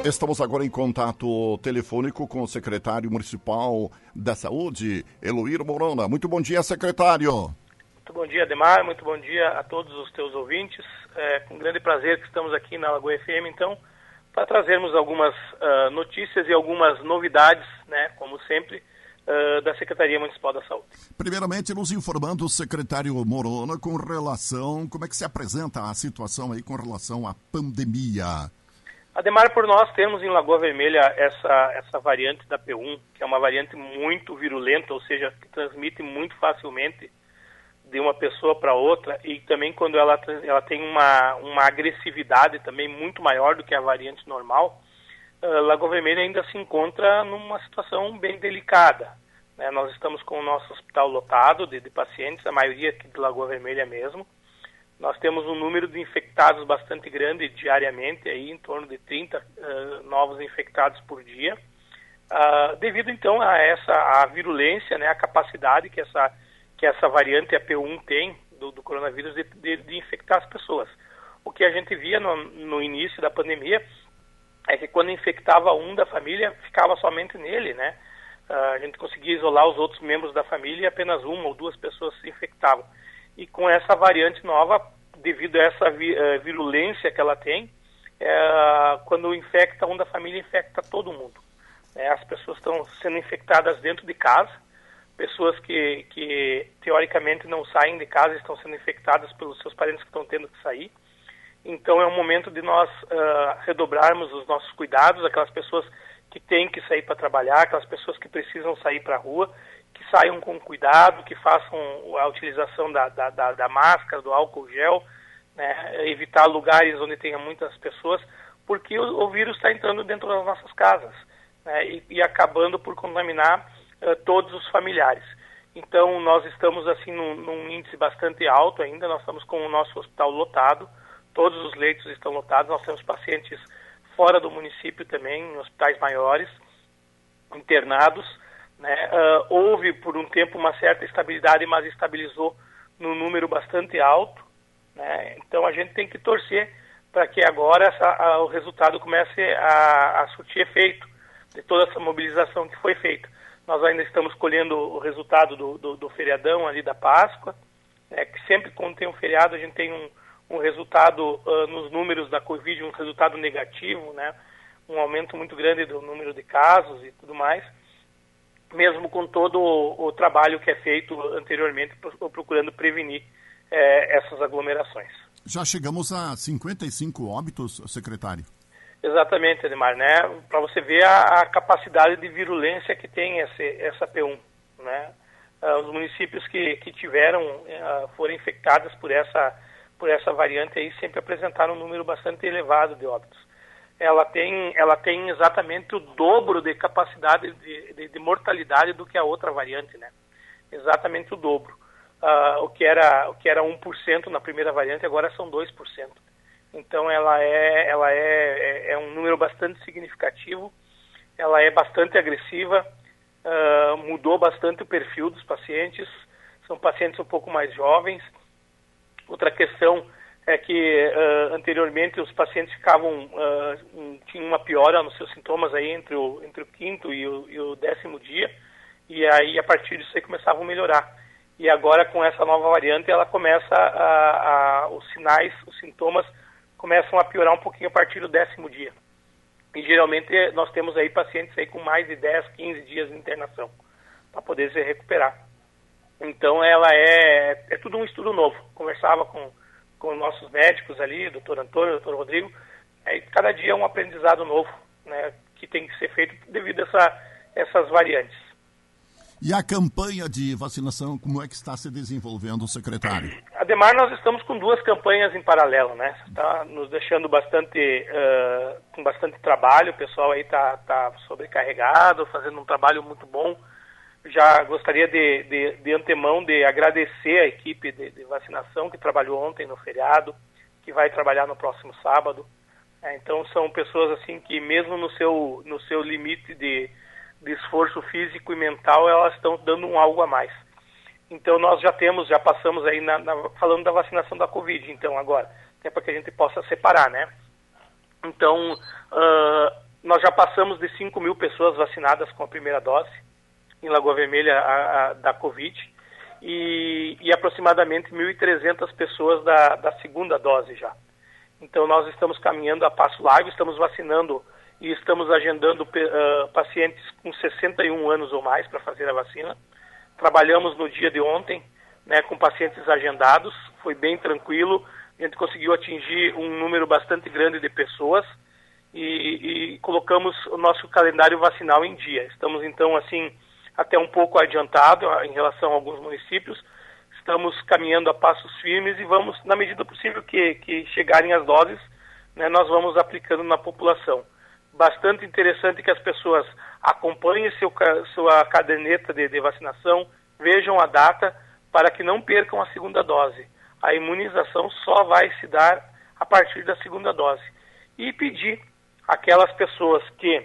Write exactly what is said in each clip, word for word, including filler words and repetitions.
Estamos agora em contato telefônico com o secretário municipal da Saúde, Eloir Morona. Muito bom dia, secretário. Muito bom dia, Ademar. Muito bom dia a todos os teus ouvintes. É com grande prazer que estamos aqui na Lagoa F M, então, para trazermos algumas uh, notícias e algumas novidades, né, como sempre, uh, da Secretaria Municipal da Saúde. Primeiramente, nos informando o secretário Morona com relação, como é que se apresenta a situação aí com relação à pandemia? Ademar, por nós temos em Lagoa Vermelha essa, essa variante da P um, que é uma variante muito virulenta, ou seja, que transmite muito facilmente de uma pessoa para outra, e também quando ela, ela tem uma, uma agressividade também muito maior do que a variante normal, uh, Lagoa Vermelha ainda se encontra numa situação bem delicada, né? Nós estamos com o nosso hospital lotado de, de pacientes, a maioria aqui de Lagoa Vermelha mesmo. Nós temos um número de infectados bastante grande diariamente, aí, em torno de trinta uh, novos infectados por dia, uh, devido então a essa a virulência, né, a capacidade que essa, que essa variante a P um tem do, do coronavírus de, de, de infectar as pessoas. O que a gente via no, no início da pandemia é que quando infectava um da família, ficava somente nele, né? Uh, a gente conseguia isolar os outros membros da família e apenas uma ou duas pessoas se infectavam. E com essa variante nova, devido a essa vi, uh, virulência que ela tem, uh, quando infecta um da família, infecta todo mundo. É, as pessoas estão sendo infectadas dentro de casa, pessoas que, que teoricamente não saem de casa estão sendo infectadas pelos seus parentes que estão tendo que sair. Então é um momento de nós uh, redobrarmos os nossos cuidados, aquelas pessoas que têm que sair para trabalhar, aquelas pessoas que precisam sair para a rua, que saiam com cuidado, que façam a utilização da, da, da, da máscara, do álcool gel, né, evitar lugares onde tenha muitas pessoas, porque o, o vírus está entrando dentro das nossas casas, né, e, e acabando por contaminar uh, todos os familiares. Então, nós estamos assim num, num índice bastante alto ainda, nós estamos com o nosso hospital lotado, todos os leitos estão lotados, nós temos pacientes fora do município também, em hospitais maiores, internados, né? Uh, houve por um tempo uma certa estabilidade, mas estabilizou num número bastante alto, né? Então a gente tem que torcer para que agora essa, a, o resultado comece a, a surtir efeito de toda essa mobilização que foi feita. Nós ainda estamos colhendo o resultado do, do, do feriadão ali da Páscoa, né? Que sempre quando tem um feriado a gente tem um, um resultado uh, nos números da Covid, um resultado negativo, né? Um aumento muito grande do número de casos e tudo mais, mesmo com todo o, o trabalho que é feito anteriormente, procurando prevenir eh, essas aglomerações. Já chegamos a cinquenta e cinco óbitos, secretário? Exatamente, Ademar, né? Para você ver a, a capacidade de virulência que tem esse, essa P um, né? Uh, os municípios que, que tiveram, uh, foram infectados por essa, por essa variante aí, sempre apresentaram um número bastante elevado de óbitos. Ela tem, ela tem exatamente o dobro de capacidade de, de, de mortalidade do que a outra variante, né? Exatamente o dobro. Uh, o que era, o que era um por cento na primeira variante, agora são dois por cento. Então ela, é, ela é, é, é um número bastante significativo, ela é bastante agressiva, uh, mudou bastante o perfil dos pacientes, são pacientes um pouco mais jovens. Outra questão é que uh, anteriormente os pacientes ficavam, uh, um, tinham uma piora nos seus sintomas aí entre o, entre o quinto e o, e o décimo dia, e aí a partir disso aí começavam a melhorar. E agora com essa nova variante ela começa a, a, os sinais, os sintomas começam a piorar um pouquinho a partir do décimo dia. E geralmente nós temos aí pacientes aí com mais de dez, quinze dias de internação para poder se recuperar. Então ela é, é tudo um estudo novo. Conversava com com nossos médicos ali, doutor Antônio, doutor Rodrigo, é, cada dia é um aprendizado novo, né, que tem que ser feito devido a essa, essas variantes. E a campanha de vacinação, como é que está se desenvolvendo, secretário? Ademar, nós estamos com duas campanhas em paralelo, né? Está nos deixando bastante, uh, com bastante trabalho, o pessoal aí está tá sobrecarregado, fazendo um trabalho muito bom. Já gostaria de, de, de antemão de agradecer a equipe de, de vacinação que trabalhou ontem no feriado, que vai trabalhar no próximo sábado. É, então são pessoas assim que mesmo no seu, no seu limite de, de esforço físico e mental, elas estão dando um algo a mais. Então nós já temos, já passamos aí na, na, falando da vacinação da Covid, então agora, até para que a gente possa separar, né? Então, uh, nós já passamos de cinco mil pessoas vacinadas com a primeira dose em Lagoa Vermelha a, a, da Covid e, e aproximadamente mil e trezentas pessoas da, da segunda dose já. Então nós estamos caminhando a passo largo, estamos vacinando e estamos agendando uh, pacientes com sessenta e um anos ou mais para fazer a vacina. Trabalhamos no dia de ontem, né, com pacientes agendados, foi bem tranquilo, a gente conseguiu atingir um número bastante grande de pessoas e, e colocamos o nosso calendário vacinal em dia. Estamos então assim até um pouco adiantado em relação a alguns municípios, estamos caminhando a passos firmes e vamos, na medida possível que, que chegarem as doses, né, nós vamos aplicando na população. Bastante interessante que as pessoas acompanhem seu, sua caderneta de, de vacinação, vejam a data para que não percam a segunda dose. A imunização só vai se dar a partir da segunda dose. E pedir àquelas pessoas que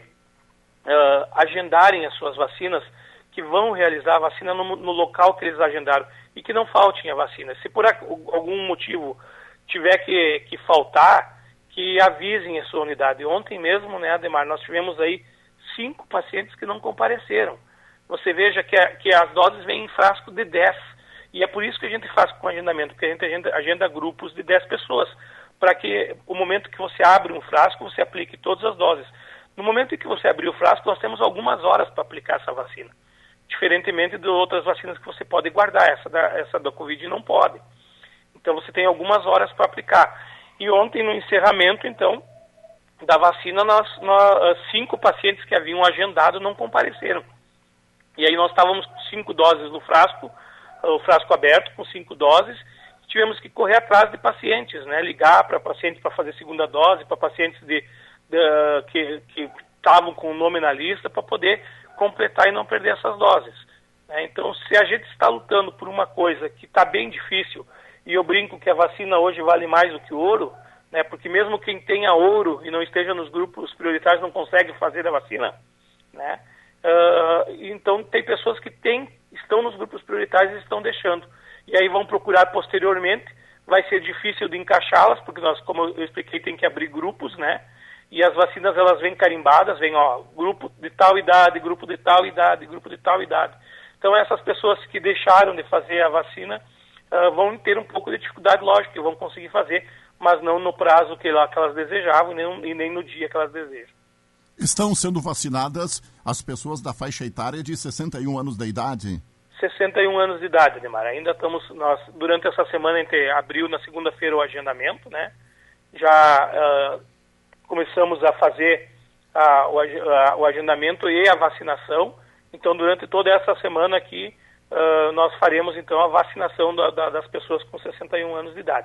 uh, agendarem as suas vacinas, que vão realizar a vacina no, no local que eles agendaram e que não faltem a vacina. Se por algum motivo tiver que, que faltar, que avisem a sua unidade. Ontem mesmo, né, Ademar, nós tivemos aí cinco pacientes que não compareceram. Você veja que, a, que as doses vêm em frasco de dez. E é por isso que a gente faz com agendamento, porque a gente agenda, agenda grupos de dez pessoas, para que o momento que você abre um frasco, você aplique todas as doses. No momento em que você abrir o frasco, nós temos algumas horas para aplicar essa vacina. Diferentemente de outras vacinas que você pode guardar, essa da, essa da Covid não pode. Então você tem algumas horas para aplicar. E ontem, no encerramento, então, da vacina, nós, nós, cinco pacientes que haviam agendado não compareceram. E aí nós estávamos com cinco doses no frasco, o frasco aberto com cinco doses, tivemos que correr atrás de pacientes, né? Ligar para pacientes para fazer segunda dose, para pacientes de, de, que estavam com o nome na lista, para poder completar e não perder essas doses. Né? Então, se a gente está lutando por uma coisa que está bem difícil, e eu brinco que a vacina hoje vale mais do que ouro, né? Porque mesmo quem tenha ouro e não esteja nos grupos prioritários não consegue fazer a vacina, né? Uh, então, tem pessoas que têm, estão nos grupos prioritários e estão deixando. E aí vão procurar posteriormente, vai ser difícil de encaixá-las, porque nós, como eu expliquei, tem que abrir grupos, né? E as vacinas, elas vêm carimbadas, vêm, ó, grupo de tal idade, grupo de tal idade, grupo de tal idade. Então, essas pessoas que deixaram de fazer a vacina uh, vão ter um pouco de dificuldade, lógico, que vão conseguir fazer, mas não no prazo que, lá, que elas desejavam e nem, e nem no dia que elas desejam. Estão sendo vacinadas as pessoas da faixa etária de sessenta e um anos de idade? sessenta e um anos de idade, Ademar. Ainda estamos, nós, durante essa semana, entre abril na segunda-feira o agendamento, né? Já uh, começamos a fazer uh, o, uh, o agendamento e a vacinação. Então, durante toda essa semana aqui, uh, nós faremos, então, a vacinação da, da, das pessoas com sessenta e um anos de idade.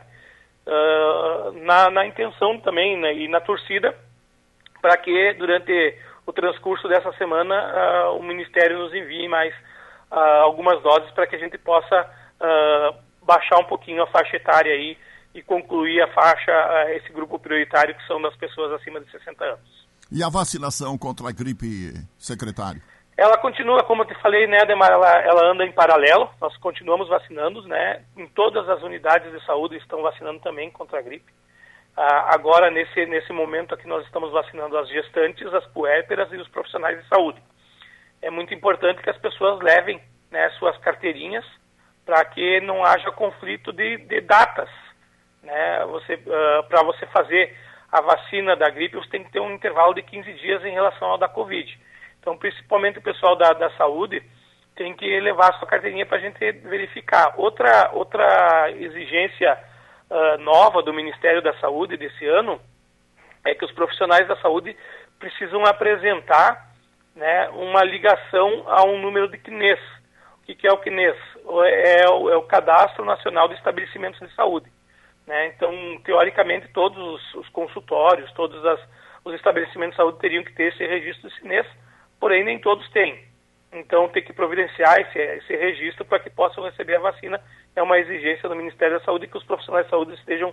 Uh, na, na intenção também, né, e na torcida, para que durante o transcurso dessa semana uh, o Ministério nos envie mais uh, algumas doses para que a gente possa uh, baixar um pouquinho a faixa etária aí e concluir a faixa, uh, esse grupo prioritário que são das pessoas acima de sessenta anos. E a vacinação contra a gripe, secretário? Ela continua, como eu te falei, né, Ademar, ela, ela anda em paralelo, nós continuamos vacinando, né, em todas as unidades de saúde estão vacinando também contra a gripe. Ah, agora, nesse, nesse momento aqui, nós estamos vacinando as gestantes, as puérperas e os profissionais de saúde. É muito importante que as pessoas levem, né, suas carteirinhas para que não haja conflito de, de datas. Né? Você, uh, para você fazer a vacina da gripe, você tem que ter um intervalo de quinze dias em relação ao da Covid. Então, principalmente o pessoal da, da saúde tem que levar a sua carteirinha para a gente verificar. Outra, outra exigência Uh, nova do Ministério da Saúde desse ano é que os profissionais da saúde precisam apresentar, né, uma ligação a um número de C N E S. O que, que é o C N E S? É o, é o Cadastro Nacional de Estabelecimentos de Saúde. Né? Então, teoricamente, todos os, os consultórios, todos as, os estabelecimentos de saúde teriam que ter esse registro de C N E S, porém nem todos têm. Então, tem que providenciar esse, esse registro para que possam receber a vacina. É uma exigência do Ministério da Saúde que os profissionais de saúde estejam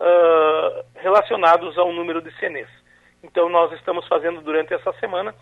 uh, relacionados ao número de C N E S. Então, nós estamos fazendo durante essa semana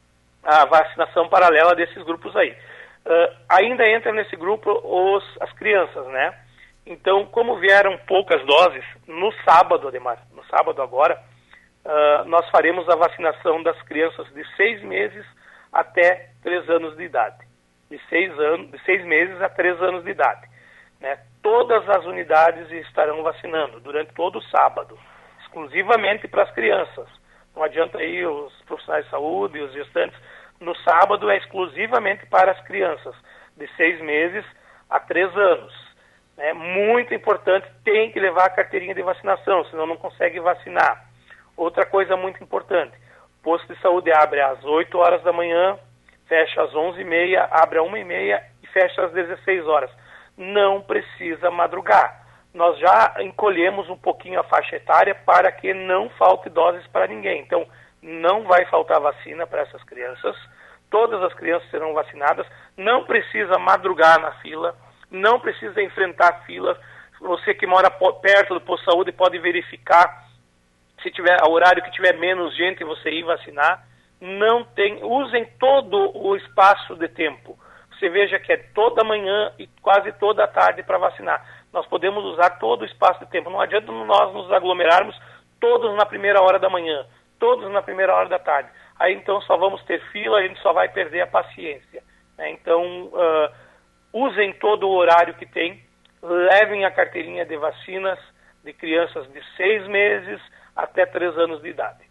a vacinação paralela desses grupos aí. Uh, ainda entra nesse grupo os, as crianças, né? Então, como vieram poucas doses, no sábado, Ademar, no sábado agora, uh, nós faremos a vacinação das crianças de seis meses até três anos de idade. De seis, anos, de seis meses a três anos de idade. Né? Todas as unidades estarão vacinando durante todo o sábado, exclusivamente para as crianças. Não adianta aí os profissionais de saúde e os gestantes. No sábado é exclusivamente para as crianças, de seis meses a três anos. É muito importante, tem que levar a carteirinha de vacinação, senão não consegue vacinar. Outra coisa muito importante, o posto de saúde abre às oito horas da manhã, fecha às onze e meia, abre às uma e meia e fecha às dezesseis horas. Não precisa madrugar. Nós já encolhemos um pouquinho a faixa etária para que não falte doses para ninguém. Então, não vai faltar vacina para essas crianças. Todas as crianças serão vacinadas. Não precisa madrugar na fila. Não precisa enfrentar filas. Você que mora perto do posto de saúde pode verificar se tiver o horário que tiver menos gente você ir vacinar. Não tem, usem todo o espaço de tempo. Você veja que é toda manhã e quase toda a tarde para vacinar. Nós podemos usar todo o espaço de tempo. Não adianta nós nos aglomerarmos todos na primeira hora da manhã, todos na primeira hora da tarde. Aí então só vamos ter fila, a gente só vai perder a paciência. Né? Então, uh, usem todo o horário que tem, levem a carteirinha de vacinas de crianças de seis meses até três anos de idade.